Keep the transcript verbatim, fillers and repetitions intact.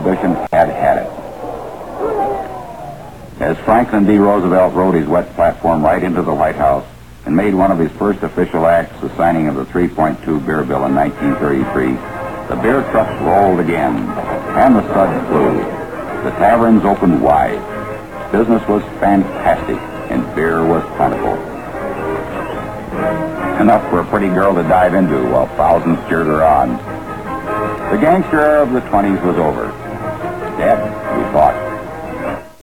Prohibition had had it. As Franklin D. Roosevelt rode his wet platform right into the White House and made one of his first official acts the signing of the three point two beer bill in nineteen thirty-three, the beer trucks rolled again, and the suds flew. The taverns opened wide. Business was fantastic, and beer was plentiful. Enough for a pretty girl to dive into while thousands cheered her on. The gangster era of the twenties was over. Dead, we thought.